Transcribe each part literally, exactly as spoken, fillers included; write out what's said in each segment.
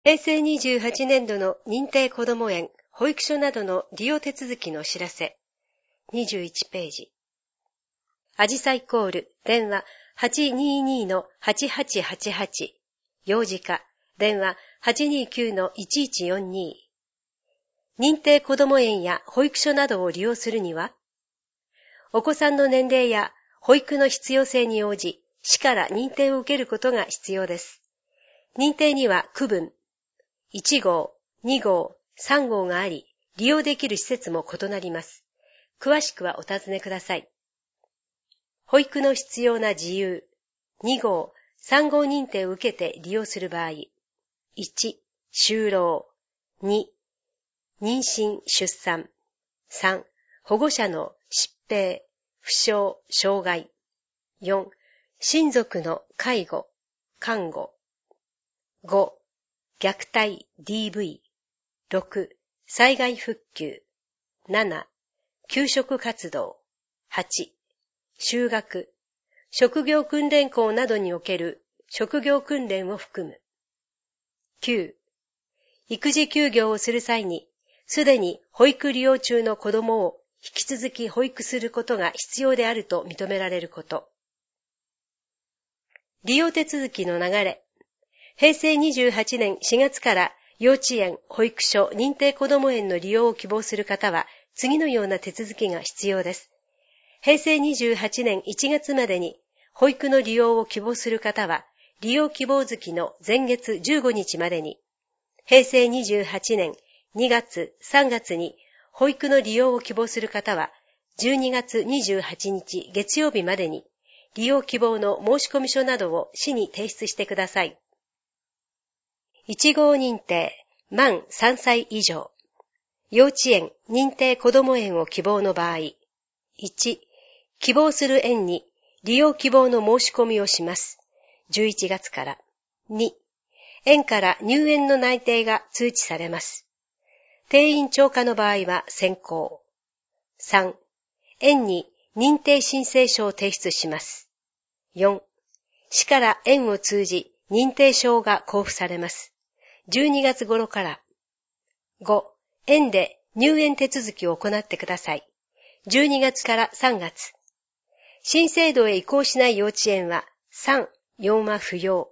へいせいにじゅうはちねんどの認定こども園、保育所などの利用手続きのお知らせ。にじゅういちページ。あじさいコール、電話 はちにーにーのはちはちはちはち。幼児課、電話 はちにーきゅうのいちいちよんにー。認定こども園や保育所などを利用するには、お子さんの年齢や保育の必要性に応じ、市から認定を受けることが必要です。認定には区分、いちごう、にごう、さんごうがあり、利用できる施設も異なります。詳しくはお尋ねください。保育の必要な自由、にごう、さんごう認定を受けて利用する場合、いち、就労、に、妊娠・出産、さん、保護者の疾病、負傷、障害、よん、親族の介護、看護、ご、虐待 ディーブイ、ろく、災害復旧、なな、給食活動、はち、就学、職業訓練校などにおける職業訓練を含む。きゅう、育児休業をする際に、すでに保育利用中の子供を引き続き保育することが必要であると認められること。利用手続きの流れ。へいせいにじゅうはちねんしがつから幼稚園、保育所、認定こども園の利用を希望する方は、次のような手続きが必要です。へいせいにじゅうはちねんいちがつまでに、保育の利用を希望する方は、利用希望月の前月じゅうごにちまでに、へいせいにじゅうはちねんにがつ、さんがつに保育の利用を希望する方は、じゅうにがつにじゅうはちにち月曜日までに、利用希望の申込書などを市に提出してください。いちごう認定、満さんさい以上。幼稚園、認定こども園を希望の場合、いち、希望する園に利用希望の申し込みをします。じゅういちがつから。に、園から入園の内定が通知されます。定員超過の場合は先行。さん、園に認定申請書を提出します。よん、市から園を通じ認定証が交付されます。じゅうにがつ頃から。ご、園で入園手続きを行ってください。じゅうにがつからさんがつ。新制度へ移行しない幼稚園はさん、よんは不要。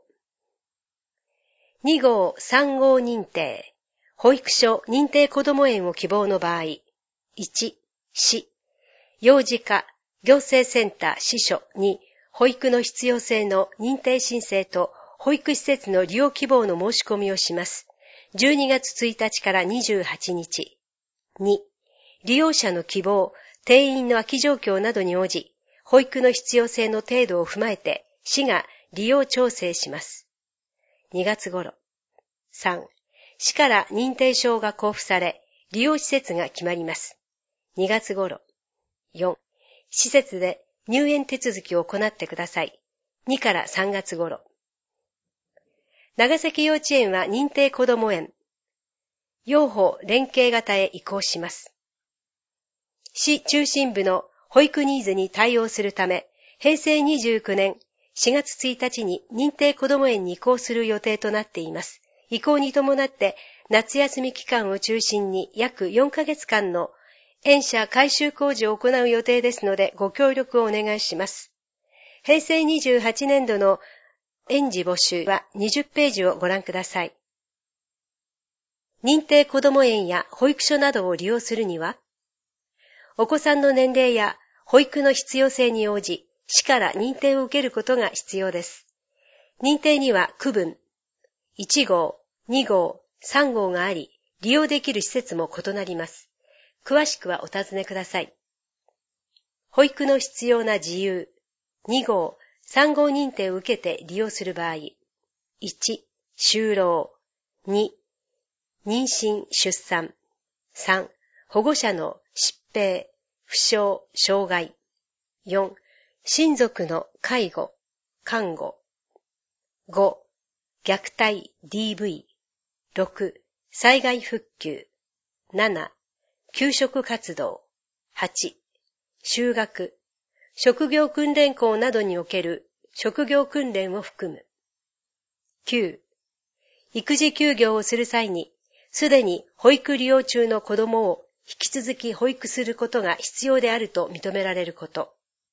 にごう、さんごう認定、保育所認定こども園を希望の場合、いち、市、幼児課、行政センター支所に保育の必要性の認定申請と保育施設の利用希望の申し込みをします。じゅうにがつついたちからにじゅうはちにち。に、利用者の希望、定員の空き状況などに応じ、保育の必要性の程度を踏まえて、市が利用調整します。にがつ頃。さん、市から認定証が交付され、利用施設が決まります。にがつ頃。よん、施設で入園手続きを行ってください。にからさんがつ頃。長崎幼稚園は認定こども園。幼保連携型へ移行します。市中心部の保育ニーズに対応するため、へいせいにじゅうきゅうねんしがつついたちに認定こども園に移行する予定となっています。移行に伴って夏休み期間を中心に約よんかげつかんの園舎改修工事を行う予定ですのでご協力をお願いします。へいせいにじゅうはちねんどの園児募集はにじゅっページをご覧ください。認定こども園や保育所などを利用するには、お子さんの年齢や保育の必要性に応じ、市から認定を受けることが必要です。認定には区分、いちごう、にごう、さんごうがあり、利用できる施設も異なります。詳しくはお尋ねください。保育の必要な自由、にごう、さんごう認定を受けて利用する場合、いち、就労、に、妊娠・出産、さん、保護者の疾病、負傷、障害、よん、親族の介護、看護、ご、虐待 ディーブイ、ろく、災害復旧、なな、給食活動、はち、就学、職業訓練校などにおける職業訓練を含む。きゅう、 育児休業をする際に、すでに保育利用中の子供を引き続き保育することが必要であると認められること。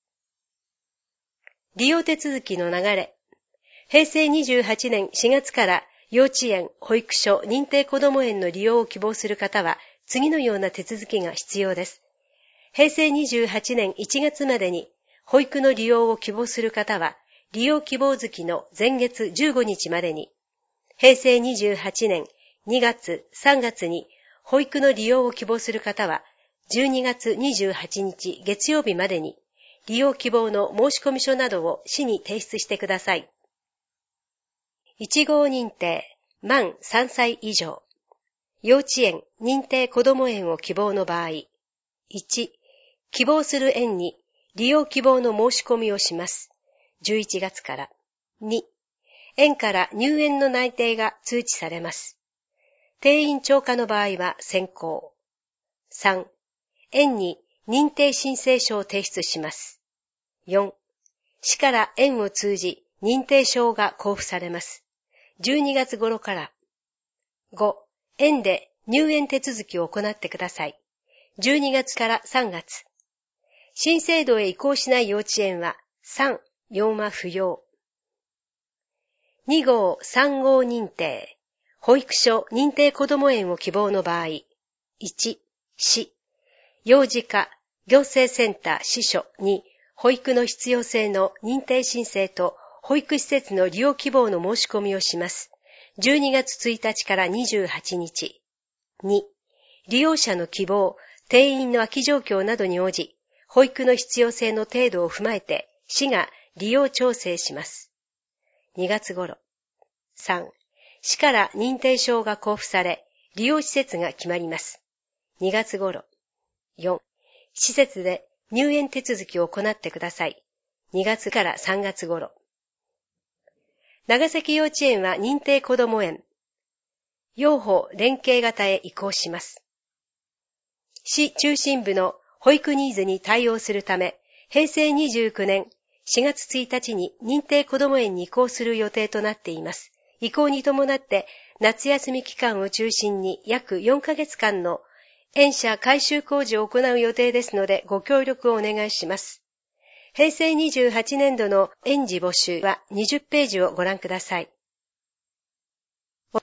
利用手続きの流れ。へいせいにじゅうはちねんしがつから幼稚園、保育所、認定こども園の利用を希望する方は、次のような手続きが必要です。へいせいにじゅうはちねんいちがつまでに、保育の利用を希望する方は、利用希望月の前月じゅうごにちまでに、へいせいにじゅうはちねんにがつ、さんがつに保育の利用を希望する方は、じゅうにがつにじゅうはちにち月曜日までに、利用希望の申込書などを市に提出してください。いち号認定、満さんさい以上。幼稚園、認定こども園を希望の場合。いち、希望する園に利用希望の申し込みをします。じゅういちがつから。に、園から入園の内定が通知されます。定員超過の場合は先行。さん、園に認定申請書を提出します。よん、市から園を通じ認定証が交付されます。じゅうにがつ頃から。ご、園で入園手続きを行ってください。じゅうにがつからさんがつ。新制度へ移行しない幼稚園はさん、よんは不要。に号、さん号認定。保育所、認定こども園を希望の場合。いち、市。幼児科、行政センター、支所に、保育の必要性の認定申請と、保育施設の利用希望の申し込みをします。じゅうにがつついたちからにじゅうはちにち。に、利用者の希望、定員の空き状況などに応じ、保育の必要性の程度を踏まえて、市が利用調整します。にがつ頃。さん、市から認定証が交付され、利用施設が決まります。にがつ頃。よん、施設で入園手続きを行ってください。にがつからさんがつ頃。長崎幼稚園は認定こども園。幼保連携型へ移行します。市中心部の保育ニーズに対応するため、へいせいにじゅうきゅうねんしがつついたちに認定こども園に移行する予定となっています。移行に伴って夏休み期間を中心に約よんかげつかんの園舎改修工事を行う予定ですのでご協力をお願いします。へいせいにじゅうはちねんどの園児募集はにじゅっページをご覧ください。